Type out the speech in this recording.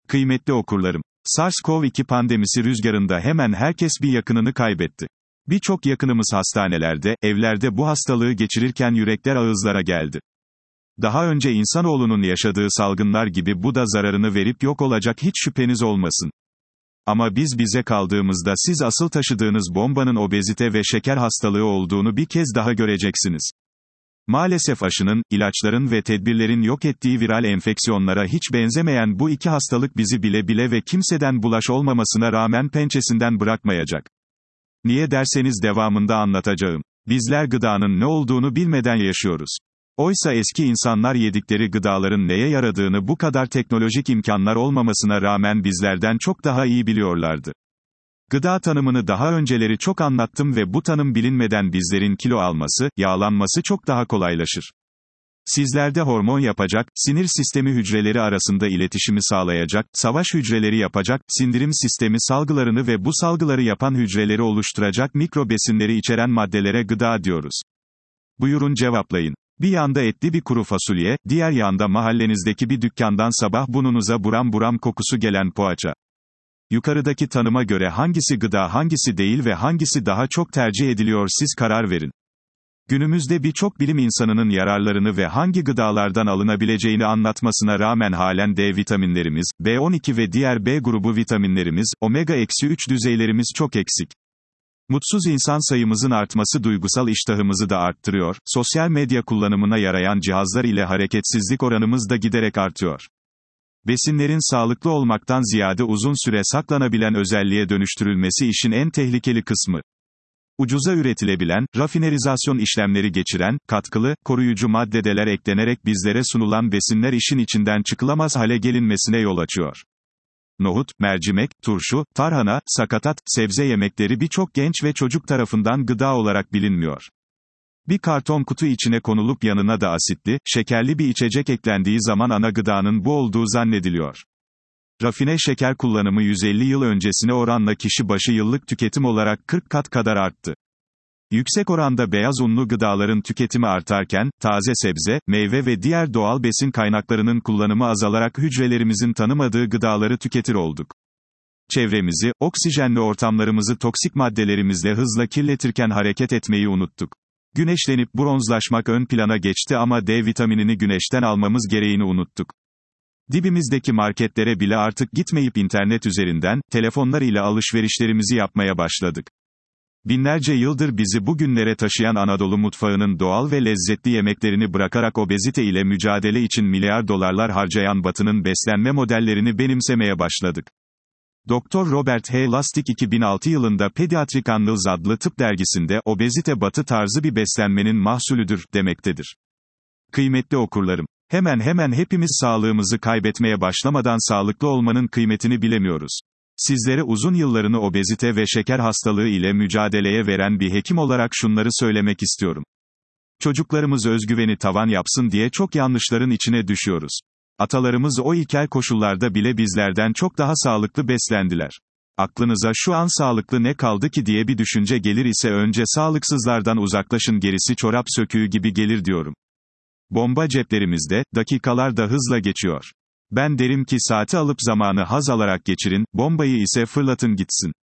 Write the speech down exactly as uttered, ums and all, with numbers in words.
Kıymetli okurlarım, SARS-CoV iki pandemisi rüzgarında hemen herkes bir yakınını kaybetti. Birçok yakınımız hastanelerde, evlerde bu hastalığı geçirirken yürekler ağızlara geldi. Daha önce insanoğlunun yaşadığı salgınlar gibi bu da zararını verip yok olacak, hiç şüpheniz olmasın. Ama biz bize kaldığımızda siz asıl taşıdığınız bombanın obezite ve şeker hastalığı olduğunu bir kez daha göreceksiniz. Maalesef aşının, ilaçların ve tedbirlerin yok ettiği viral enfeksiyonlara hiç benzemeyen bu iki hastalık bizi bile bile ve kimseden bulaş olmamasına rağmen pençesinden bırakmayacak. Niye derseniz devamında anlatacağım. Bizler gıdanın ne olduğunu bilmeden yaşıyoruz. Oysa eski insanlar yedikleri gıdaların neye yaradığını bu kadar teknolojik imkanlar olmamasına rağmen bizlerden çok daha iyi biliyorlardı. Gıda tanımını daha önceleri çok anlattım ve bu tanım bilinmeden bizlerin kilo alması, yağlanması çok daha kolaylaşır. Sizlerde hormon yapacak, sinir sistemi hücreleri arasında iletişimi sağlayacak, savaş hücreleri yapacak, sindirim sistemi salgılarını ve bu salgıları yapan hücreleri oluşturacak mikro besinleri içeren maddelere gıda diyoruz. Buyurun cevaplayın. Bir yanda etli bir kuru fasulye, diğer yanda mahallenizdeki bir dükkandan sabah burnunuza buram buram kokusu gelen poğaça. Yukarıdaki tanıma göre hangisi gıda, hangisi değil ve hangisi daha çok tercih ediliyor, siz karar verin. Günümüzde birçok bilim insanının yararlarını ve hangi gıdalardan alınabileceğini anlatmasına rağmen halen D vitaminlerimiz, B on iki ve diğer B grubu vitaminlerimiz, omega üç düzeylerimiz çok eksik. Mutsuz insan sayımızın artması duygusal iştahımızı da arttırıyor, sosyal medya kullanımına yarayan cihazlar ile hareketsizlik oranımız da giderek artıyor. Besinlerin sağlıklı olmaktan ziyade uzun süre saklanabilen özelliğe dönüştürülmesi işin en tehlikeli kısmı. Ucuza üretilebilen, rafinerizasyon işlemleri geçiren, katkılı, koruyucu maddeler eklenerek bizlere sunulan besinler işin içinden çıkılamaz hale gelinmesine yol açıyor. Nohut, mercimek, turşu, tarhana, sakatat, sebze yemekleri birçok genç ve çocuk tarafından gıda olarak bilinmiyor. Bir karton kutu içine konulup yanına da asitli, şekerli bir içecek eklendiği zaman ana gıdanın bu olduğu zannediliyor. Rafine şeker kullanımı yüz elli yıl öncesine oranla kişi başı yıllık tüketim olarak kırk kat kadar arttı. Yüksek oranda beyaz unlu gıdaların tüketimi artarken, taze sebze, meyve ve diğer doğal besin kaynaklarının kullanımı azalarak hücrelerimizin tanımadığı gıdaları tüketir olduk. Çevremizi, oksijenli ortamlarımızı toksik maddelerimizle hızla kirletirken hareket etmeyi unuttuk. Güneşlenip bronzlaşmak ön plana geçti ama D vitaminini güneşten almamız gereğini unuttuk. Dibimizdeki marketlere bile artık gitmeyip internet üzerinden, telefonlar ile alışverişlerimizi yapmaya başladık. Binlerce yıldır bizi bugünlere taşıyan Anadolu mutfağının doğal ve lezzetli yemeklerini bırakarak obezite ile mücadele için milyar dolarlar harcayan Batı'nın beslenme modellerini benimsemeye başladık. Doktor Robert H. Lustig iki bin altı yılında Pediatric Annals adlı tıp dergisinde, obezite Batı tarzı bir beslenmenin mahsulüdür, demektedir. Kıymetli okurlarım, hemen hemen hepimiz sağlığımızı kaybetmeye başlamadan sağlıklı olmanın kıymetini bilemiyoruz. Sizlere uzun yıllarını obezite ve şeker hastalığı ile mücadeleye veren bir hekim olarak şunları söylemek istiyorum. Çocuklarımız özgüveni tavan yapsın diye çok yanlışların içine düşüyoruz. Atalarımız o ilkel koşullarda bile bizlerden çok daha sağlıklı beslendiler. Aklınıza şu an sağlıklı ne kaldı ki diye bir düşünce gelir ise önce sağlıksızlardan uzaklaşın, gerisi çorap söküğü gibi gelir diyorum. Bomba ceplerimizde, dakikalar da hızla geçiyor. Ben derim ki saati alıp zamanı haz alarak geçirin, bombayı ise fırlatın gitsin.